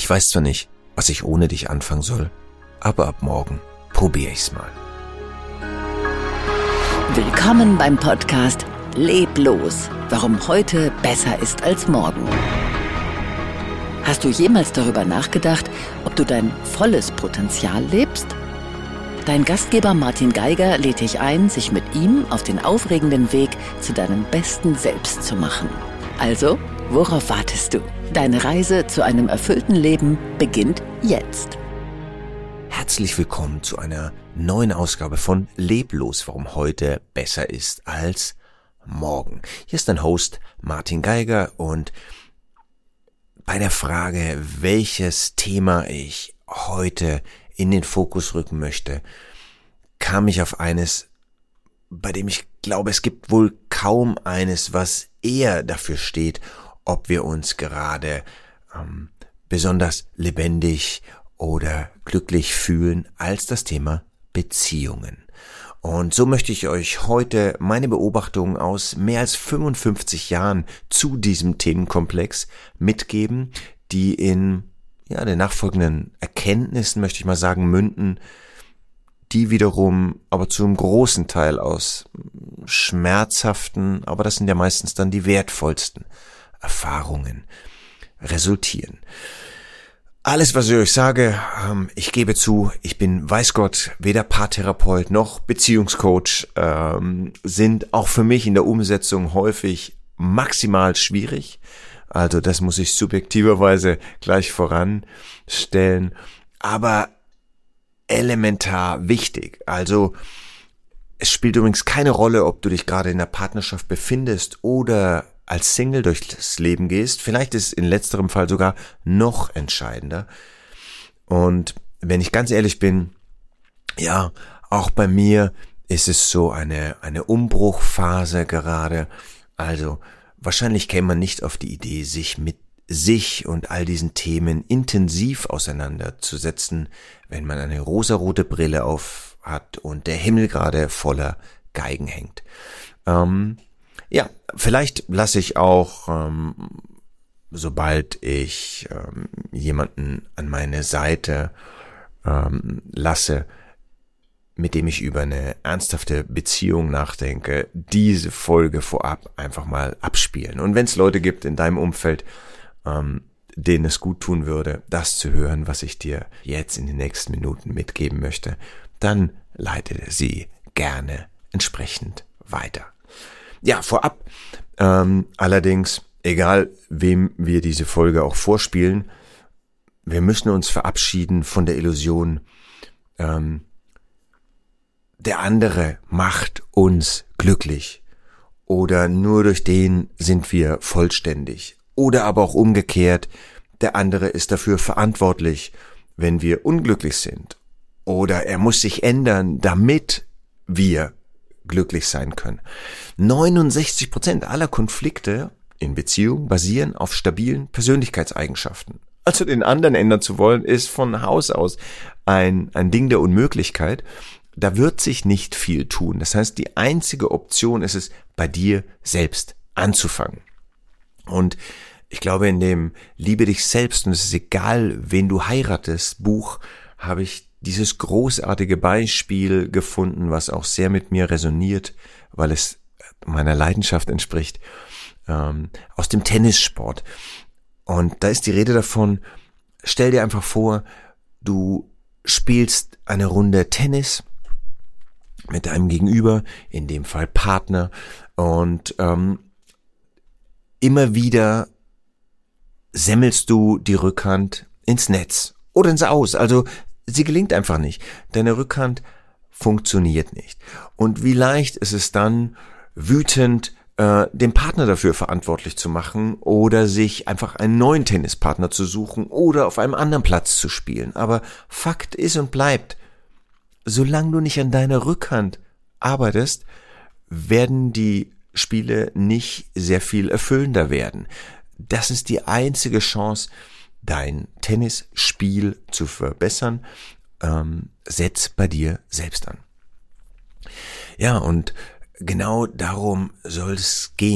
Ich weiß zwar nicht, was ich ohne dich anfangen soll, aber ab morgen probiere ich's mal. Willkommen beim Podcast Leb los, warum heute besser ist als morgen. Hast du jemals darüber nachgedacht, ob du dein volles Potenzial lebst? Dein Gastgeber Martin Geiger lädt dich ein, sich mit ihm auf den aufregenden Weg zu deinem besten Selbst zu machen. Also, worauf wartest du? Deine Reise zu einem erfüllten Leben beginnt jetzt. Herzlich willkommen zu einer neuen Ausgabe von Leb los, warum heute besser ist als morgen. Hier ist dein Host Martin Geiger und bei der Frage, welches Thema ich heute in den Fokus rücken möchte, kam ich auf eines, bei dem ich glaube, es gibt wohl kaum eines, was eher dafür steht, ob wir uns gerade besonders lebendig oder glücklich fühlen, als das Thema Beziehungen. Und so möchte ich euch heute meine Beobachtungen aus mehr als 55 Jahren zu diesem Themenkomplex mitgeben, die in den nachfolgenden Erkenntnissen, möchte ich mal sagen, münden, die wiederum aber zu einem großen Teil aus schmerzhaften, aber das sind ja meistens dann die wertvollsten Erfahrungen resultieren. Alles, was ich euch sage, ich gebe zu, ich bin, weiß Gott, weder Paartherapeut noch Beziehungscoach, sind auch für mich in der Umsetzung häufig maximal schwierig. Also das muss ich subjektiverweise gleich voranstellen, aber elementar wichtig. Also es spielt übrigens keine Rolle, ob du dich gerade in einer Partnerschaft befindest oder als Single durchs Leben gehst. Vielleicht ist in letzterem Fall sogar noch entscheidender. Und wenn ich ganz ehrlich bin, ja, auch bei mir ist es so eine Umbruchphase gerade. Also wahrscheinlich käme man nicht auf die Idee, sich mit sich und all diesen Themen intensiv auseinanderzusetzen, wenn man eine rosarote Brille auf hat und der Himmel gerade voller Geigen hängt. Ja, vielleicht lasse ich auch, sobald ich jemanden an meine Seite lasse, mit dem ich über eine ernsthafte Beziehung nachdenke, diese Folge vorab einfach mal abspielen. Und wenn es Leute gibt in deinem Umfeld, denen es gut tun würde, das zu hören, was ich dir jetzt in den nächsten Minuten mitgeben möchte, dann leite sie gerne entsprechend weiter. Ja, vorab, allerdings, egal wem wir diese Folge auch vorspielen, wir müssen uns verabschieden von der Illusion, der andere macht uns glücklich oder nur durch den sind wir vollständig oder aber auch umgekehrt, der andere ist dafür verantwortlich, wenn wir unglücklich sind oder er muss sich ändern, damit wir glücklich sein können. 69% aller Konflikte in Beziehungen basieren auf stabilen Persönlichkeitseigenschaften. Also den anderen ändern zu wollen, ist von Haus aus ein Ding der Unmöglichkeit. Da wird sich nicht viel tun. Das heißt, die einzige Option ist es, bei dir selbst anzufangen. Und ich glaube, in dem Liebe dich selbst und es ist egal, wen du heiratest Buch, habe ich dieses großartige Beispiel gefunden, was auch sehr mit mir resoniert, weil es meiner Leidenschaft entspricht, aus dem Tennissport. Und da ist die Rede davon, stell dir einfach vor, du spielst eine Runde Tennis mit deinem Gegenüber, in dem Fall Partner, und immer wieder semmelst du die Rückhand ins Netz oder ins Aus. Also sie gelingt einfach nicht. Deine Rückhand funktioniert nicht. Und wie leicht ist es dann, wütend den Partner dafür verantwortlich zu machen oder sich einfach einen neuen Tennispartner zu suchen oder auf einem anderen Platz zu spielen. Aber Fakt ist und bleibt, solange du nicht an deiner Rückhand arbeitest, werden die Spiele nicht sehr viel erfüllender werden. Das ist die einzige Chance, dein Tennisspiel zu verbessern. Setz bei dir selbst an. Ja, und genau darum soll es gehen.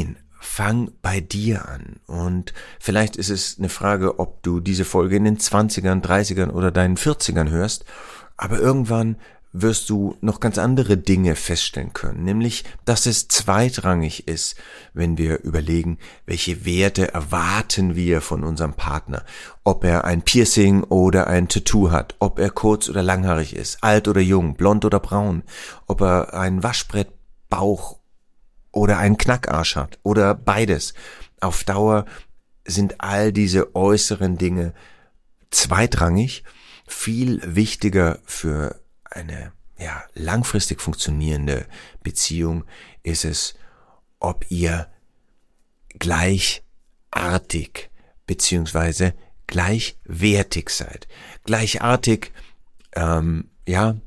fang bei dir an. Und vielleicht ist es eine Frage, ob du diese Folge in den 20ern, 30ern oder deinen 40ern hörst, aber irgendwann wirst du noch ganz andere Dinge feststellen können, nämlich, dass es zweitrangig ist, wenn wir überlegen, welche Werte erwarten wir von unserem Partner, ob er ein Piercing oder ein Tattoo hat, ob er kurz oder langhaarig ist, alt oder jung, blond oder braun, ob er einen Waschbrettbauch oder einen Knackarsch hat oder beides. Auf Dauer sind all diese äußeren Dinge zweitrangig. Viel wichtiger für eine langfristig funktionierende Beziehung ist es, ob ihr gleichartig beziehungsweise gleichwertig seid. Gleichartig, mag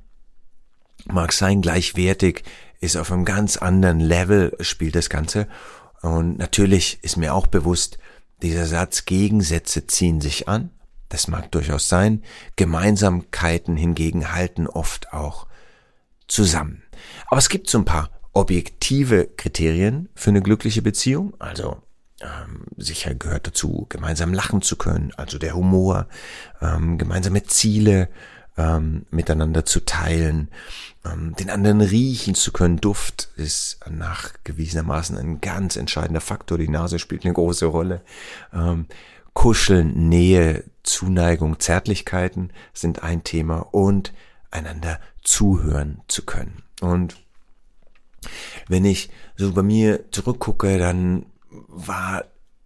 sein, gleichwertig ist auf einem ganz anderen Level, spielt das Ganze. Und natürlich ist mir auch bewusst, dieser Satz, Gegensätze ziehen sich an. Das mag durchaus sein. Gemeinsamkeiten hingegen halten oft auch zusammen. Aber es gibt so ein paar objektive Kriterien für eine glückliche Beziehung. Also sicher gehört dazu, gemeinsam lachen zu können, also der Humor, gemeinsame Ziele miteinander zu teilen, den anderen riechen zu können. Duft ist nachgewiesenermaßen ein ganz entscheidender Faktor. Die Nase spielt eine große Rolle. Kuscheln, Nähe, Zuneigung, Zärtlichkeiten sind ein Thema und einander zuhören zu können. Und wenn ich so bei mir zurückgucke, dann war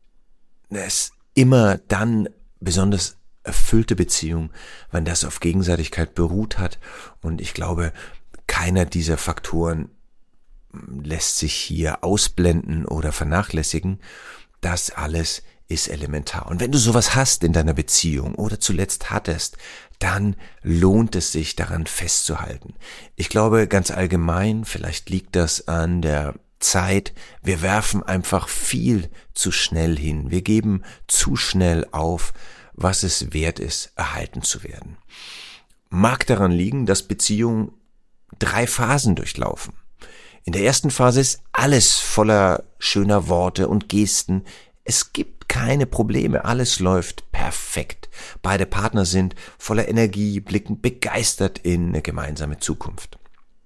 es immer dann besonders erfüllte Beziehung, wenn das auf Gegenseitigkeit beruht hat. Und ich glaube, keiner dieser Faktoren lässt sich hier ausblenden oder vernachlässigen. Das alles ist elementar. Und wenn du sowas hast in deiner Beziehung oder zuletzt hattest, dann lohnt es sich, daran festzuhalten. Ich glaube ganz allgemein, vielleicht liegt das an der Zeit, wir werfen einfach viel zu schnell hin. Wir geben zu schnell auf, was es wert ist, erhalten zu werden. Mag daran liegen, dass Beziehungen 3 Phasen durchlaufen. In der ersten Phase ist alles voller schöner Worte und Gesten. Es gibt keine Probleme, alles läuft perfekt. Beide Partner sind voller Energie, blicken begeistert in eine gemeinsame Zukunft.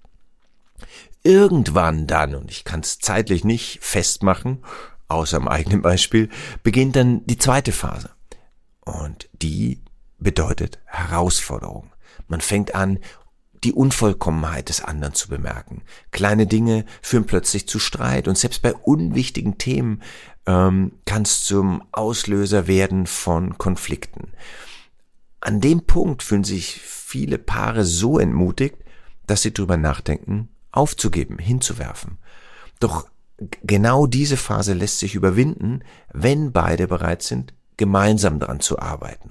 Irgendwann dann, und ich kann es zeitlich nicht festmachen, außer am eigenen Beispiel, beginnt dann die zweite Phase. Und die bedeutet Herausforderung. Man fängt an, die Unvollkommenheit des anderen zu bemerken. Kleine Dinge führen plötzlich zu Streit und selbst bei unwichtigen Themen kann es zum Auslöser werden von Konflikten. An dem Punkt fühlen sich viele Paare so entmutigt, dass sie drüber nachdenken, aufzugeben, hinzuwerfen. Doch genau diese Phase lässt sich überwinden, wenn beide bereit sind, gemeinsam daran zu arbeiten.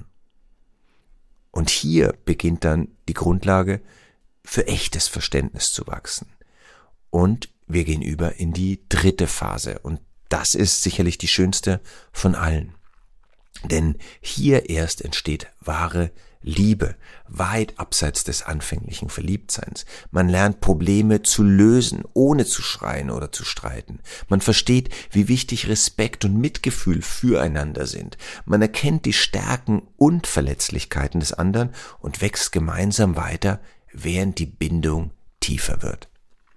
Und hier beginnt dann die Grundlage für echtes Verständnis zu wachsen. Und wir gehen über in die dritte Phase. Und das ist sicherlich die schönste von allen. Denn hier erst entsteht wahre Liebe, weit abseits des anfänglichen Verliebtseins. Man lernt Probleme zu lösen, ohne zu schreien oder zu streiten. Man versteht, wie wichtig Respekt und Mitgefühl füreinander sind. Man erkennt die Stärken und Verletzlichkeiten des anderen und wächst gemeinsam weiter, während die Bindung tiefer wird.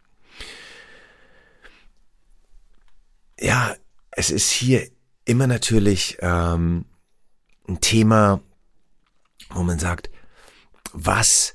Ja, es ist hier immer natürlich ein Thema, wo man sagt, was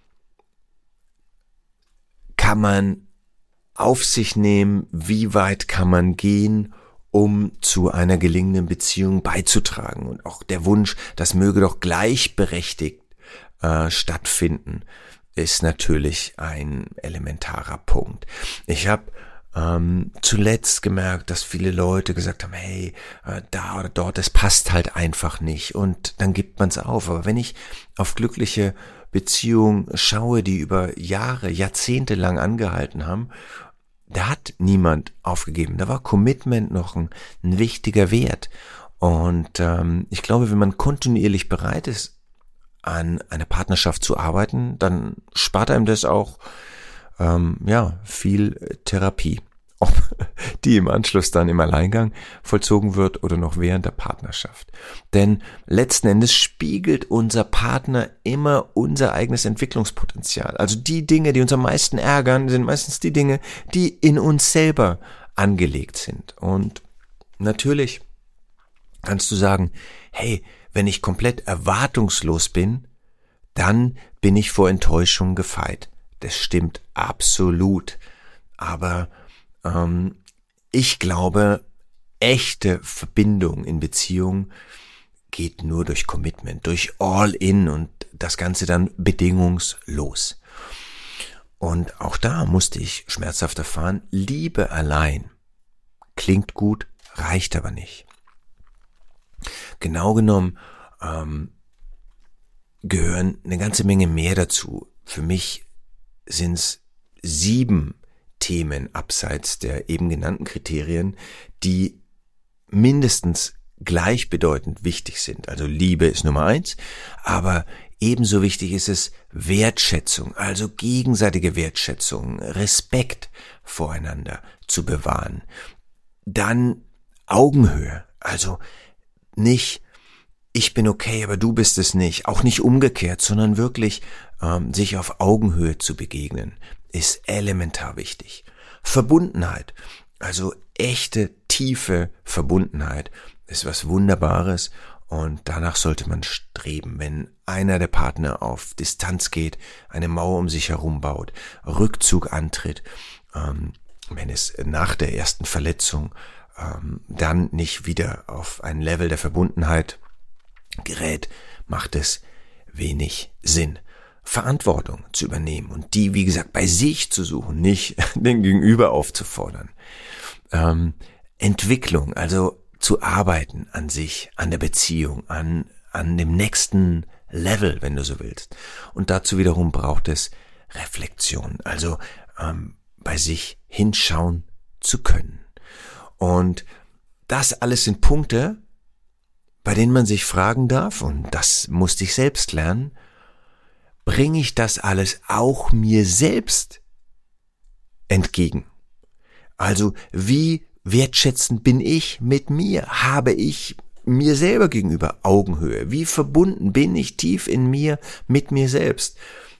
kann man auf sich nehmen, wie weit kann man gehen, um zu einer gelingenden Beziehung beizutragen. Und auch der Wunsch, das möge doch gleichberechtigt stattfinden, ist natürlich ein elementarer Punkt. Ich habe zuletzt gemerkt, dass viele Leute gesagt haben, hey, da oder dort, das passt halt einfach nicht und dann gibt man es auf. Aber wenn ich auf glückliche Beziehungen schaue, die über Jahre, Jahrzehnte lang angehalten haben, da hat niemand aufgegeben. Da war Commitment noch ein wichtiger Wert. Und ich glaube, wenn man kontinuierlich bereit ist, an einer Partnerschaft zu arbeiten, dann spart einem das auch viel Therapie. ob die im Anschluss dann im Alleingang vollzogen wird oder noch während der Partnerschaft. Denn letzten Endes spiegelt unser Partner immer unser eigenes Entwicklungspotenzial. Also die Dinge, die uns am meisten ärgern, sind meistens die Dinge, die in uns selber angelegt sind. Und natürlich kannst du sagen, hey, wenn ich komplett erwartungslos bin, dann bin ich vor Enttäuschung gefeit. Das stimmt absolut. Aber ich glaube, echte Verbindung in Beziehung geht nur durch Commitment, durch All-in und das Ganze dann bedingungslos. Und auch da musste ich schmerzhaft erfahren, Liebe allein klingt gut, reicht aber nicht. Genau genommen gehören eine ganze Menge mehr dazu. Für mich sind es 7 Themen abseits der eben genannten Kriterien, die mindestens gleichbedeutend wichtig sind. Also Liebe ist Nummer 1, aber ebenso wichtig ist es Wertschätzung, also gegenseitige Wertschätzung, Respekt voreinander zu bewahren. Dann Augenhöhe, also nicht ich bin okay, aber du bist es nicht, auch nicht umgekehrt, sondern wirklich sich auf Augenhöhe zu begegnen, ist elementar wichtig. Verbundenheit, also echte, tiefe Verbundenheit ist was Wunderbares und danach sollte man streben. Wenn einer der Partner auf Distanz geht, eine Mauer um sich herum baut, Rückzug antritt, wenn es nach der ersten Verletzung dann nicht wieder auf ein Level der Verbundenheit gerät, macht es wenig Sinn. Verantwortung zu übernehmen und die, wie gesagt, bei sich zu suchen, nicht den Gegenüber aufzufordern. Entwicklung, also zu arbeiten an sich, an der Beziehung, an dem nächsten Level, wenn du so willst. Und dazu wiederum braucht es Reflexion, also bei sich hinschauen zu können. Und das alles sind Punkte, bei denen man sich fragen darf, und das musste ich selbst lernen, bringe ich das alles auch mir selbst entgegen? Also wie wertschätzend bin ich mit mir? Habe ich mir selber gegenüber Augenhöhe? Wie verbunden bin ich tief in mir mit mir selbst?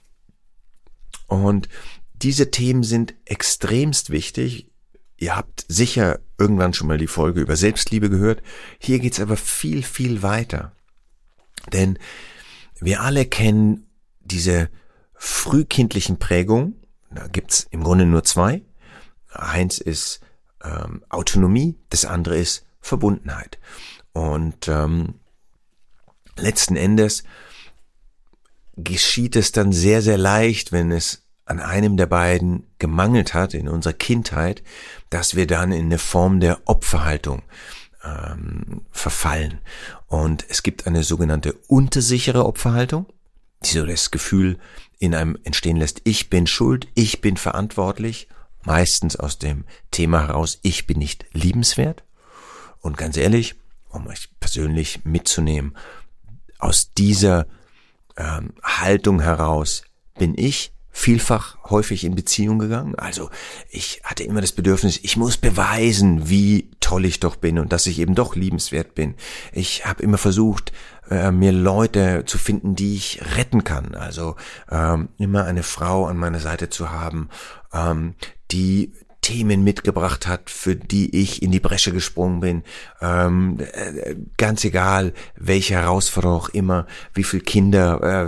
Und diese Themen sind extremst wichtig. Ihr habt sicher irgendwann schon mal die Folge über Selbstliebe gehört. Hier geht's aber viel, viel weiter. Denn wir alle kennen diese frühkindlichen Prägungen. Da gibt's im Grunde nur 2. Eins ist Autonomie, das andere ist Verbundenheit. Und letzten Endes geschieht es dann sehr, sehr leicht, wenn es an einem der beiden gemangelt hat in unserer Kindheit, dass wir dann in eine Form der Opferhaltung verfallen. Und es gibt eine sogenannte untersichere Opferhaltung, die so das Gefühl in einem entstehen lässt, ich bin schuld, ich bin verantwortlich, meistens aus dem Thema heraus, ich bin nicht liebenswert. Und ganz ehrlich, um euch persönlich mitzunehmen, aus dieser Haltung heraus bin ich vielfach häufig in Beziehung gegangen. Also ich hatte immer das Bedürfnis, ich muss beweisen, wie toll ich doch bin und dass ich eben doch liebenswert bin. Ich habe immer versucht, mir Leute zu finden, die ich retten kann. Also immer eine Frau an meiner Seite zu haben, die Themen mitgebracht hat, für die ich in die Bresche gesprungen bin. Ganz egal, welche Herausforderung auch immer, wie viel Kinder,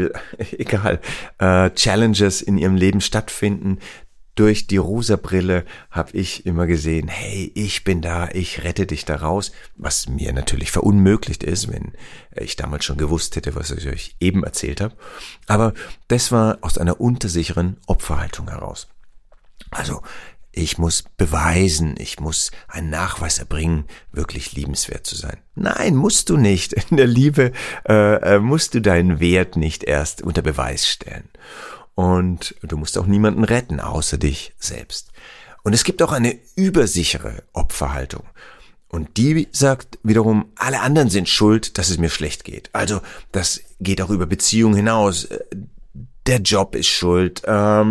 Challenges in ihrem Leben stattfinden. Durch die rosa Brille habe ich immer gesehen, hey, ich bin da, ich rette dich da raus, was mir natürlich verunmöglicht ist, wenn ich damals schon gewusst hätte, was ich euch eben erzählt habe. Aber das war aus einer untersicheren Opferhaltung heraus. Also ich muss beweisen, ich muss einen Nachweis erbringen, wirklich liebenswert zu sein. Nein, musst du nicht. In der Liebe musst du deinen Wert nicht erst unter Beweis stellen. Und du musst auch niemanden retten, außer dich selbst. Und es gibt auch eine übersichere Opferhaltung. Und die sagt wiederum, alle anderen sind schuld, dass es mir schlecht geht. Also das geht auch über Beziehungen hinaus. der Job ist schuld,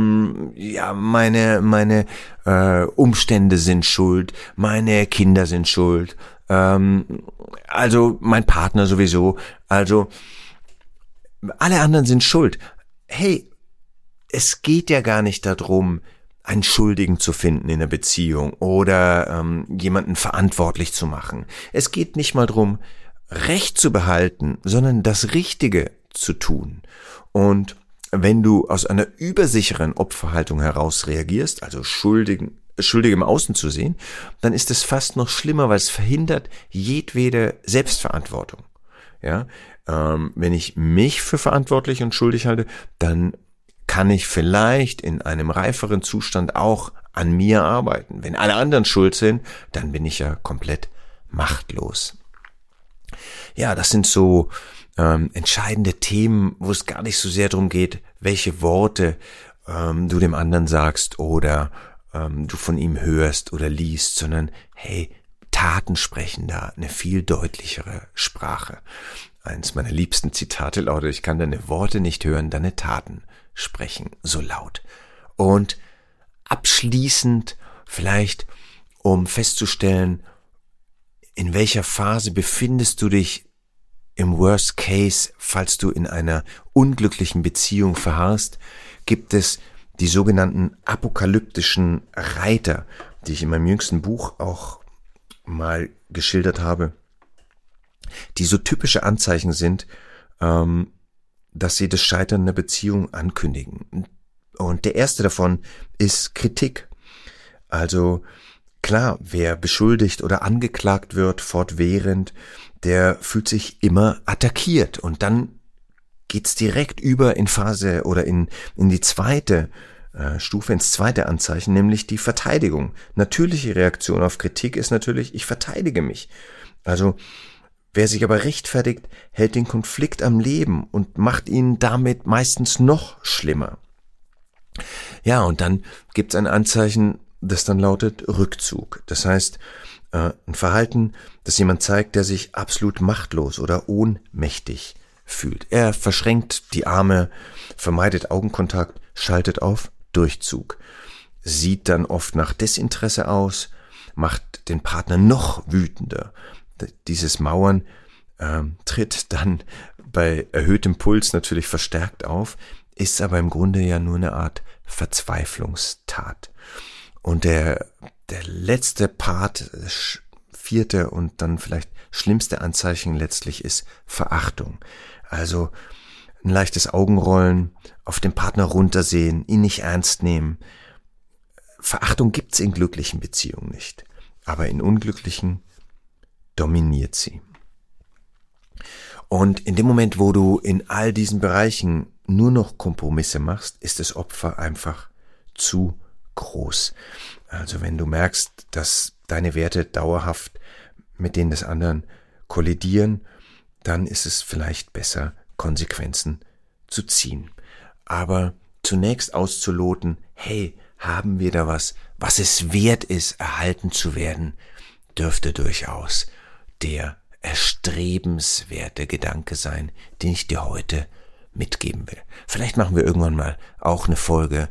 meine Umstände sind schuld, meine Kinder sind schuld, also mein Partner sowieso, also alle anderen sind schuld. Hey, es geht ja gar nicht darum, einen Schuldigen zu finden in der Beziehung oder jemanden verantwortlich zu machen. Es geht nicht mal darum, Recht zu behalten, sondern das Richtige zu tun. Und wenn du aus einer übersicheren Opferhaltung heraus reagierst, also Schuldige im Außen zu sehen, dann ist es fast noch schlimmer, weil es verhindert jedwede Selbstverantwortung. Ja, wenn ich mich für verantwortlich und schuldig halte, dann kann ich vielleicht in einem reiferen Zustand auch an mir arbeiten. Wenn alle anderen schuld sind, dann bin ich ja komplett machtlos. Ja, das sind so entscheidende Themen, wo es gar nicht so sehr darum geht, welche Worte du dem anderen sagst oder du von ihm hörst oder liest, sondern hey, Taten sprechen da eine viel deutlichere Sprache. Eins meiner liebsten Zitate lautet: Ich kann deine Worte nicht hören, deine Taten sprechen so laut. Und abschließend vielleicht, um festzustellen, in welcher Phase befindest du dich im Worst Case, falls du in einer unglücklichen Beziehung verharrst, gibt es die sogenannten apokalyptischen Reiter, die ich in meinem jüngsten Buch auch mal geschildert habe, die so typische Anzeichen sind, dass sie das Scheitern der Beziehung ankündigen. Und der erste davon ist Kritik. Also klar, wer beschuldigt oder angeklagt wird fortwährend, der fühlt sich immer attackiert. Und dann geht's direkt über in Phase oder in die zweite Stufe, ins zweite Anzeichen, nämlich die Verteidigung. Natürliche Reaktion auf Kritik ist natürlich, ich verteidige mich. Also wer sich aber rechtfertigt, hält den Konflikt am Leben und macht ihn damit meistens noch schlimmer. Ja, und dann gibt's ein Anzeichen, das dann lautet Rückzug. Das heißt, ein Verhalten, das jemand zeigt, der sich absolut machtlos oder ohnmächtig fühlt. Er verschränkt die Arme, vermeidet Augenkontakt, schaltet auf Durchzug, sieht dann oft nach Desinteresse aus, macht den Partner noch wütender. Dieses Mauern tritt dann bei erhöhtem Puls natürlich verstärkt auf, ist aber im Grunde ja nur eine Art Verzweiflungstat. Und der letzte Part, das vierte und dann vielleicht schlimmste Anzeichen letztlich ist Verachtung. Also ein leichtes Augenrollen, auf den Partner runtersehen, ihn nicht ernst nehmen. Verachtung gibt's in glücklichen Beziehungen nicht, aber in unglücklichen dominiert sie. Und in dem Moment, wo du in all diesen Bereichen nur noch Kompromisse machst, ist das Opfer einfach zu groß. Also wenn du merkst, dass deine Werte dauerhaft mit denen des anderen kollidieren, dann ist es vielleicht besser, Konsequenzen zu ziehen. Aber zunächst auszuloten, hey, haben wir da was es wert ist, erhalten zu werden, dürfte durchaus der erstrebenswerte Gedanke sein, den ich dir heute mitgeben will. Vielleicht machen wir irgendwann mal auch eine Folge,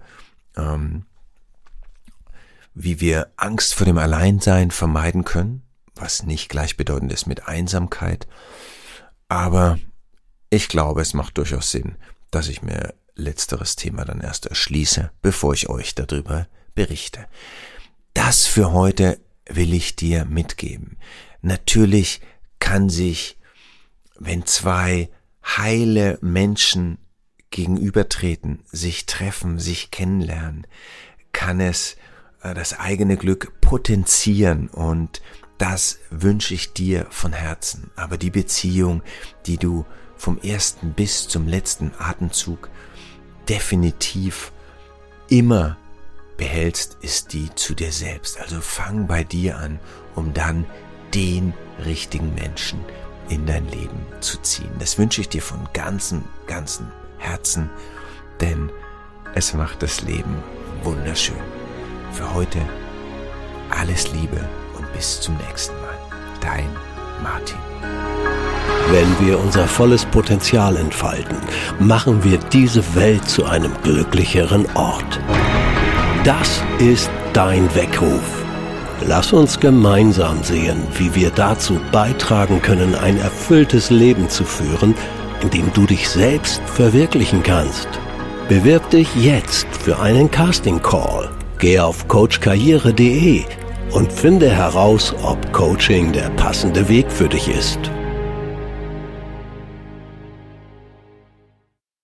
wie wir Angst vor dem Alleinsein vermeiden können, was nicht gleichbedeutend ist mit Einsamkeit. Aber ich glaube, es macht durchaus Sinn, dass ich mir letzteres Thema dann erst erschließe, bevor ich euch darüber berichte. Das für heute will ich dir mitgeben. Natürlich kann sich, wenn zwei heile Menschen gegenübertreten, sich treffen, sich kennenlernen, kann es das eigene Glück potenzieren, und das wünsche ich dir von Herzen. Aber die Beziehung, die du vom ersten bis zum letzten Atemzug definitiv immer behältst, ist die zu dir selbst. Also fang bei dir an, um dann den richtigen Menschen in dein Leben zu ziehen. Das wünsche ich dir von ganzem Herzen, denn es macht das Leben wunderschön. Für heute alles Liebe und bis zum nächsten Mal. Dein Martin. Wenn wir unser volles Potenzial entfalten, machen wir diese Welt zu einem glücklicheren Ort. Das ist dein Weckruf. Lass uns gemeinsam sehen, wie wir dazu beitragen können, ein erfülltes Leben zu führen, in dem du dich selbst verwirklichen kannst. Bewirb dich jetzt für einen Casting-Call. Geh auf coachkarriere.de und finde heraus, ob Coaching der passende Weg für dich ist.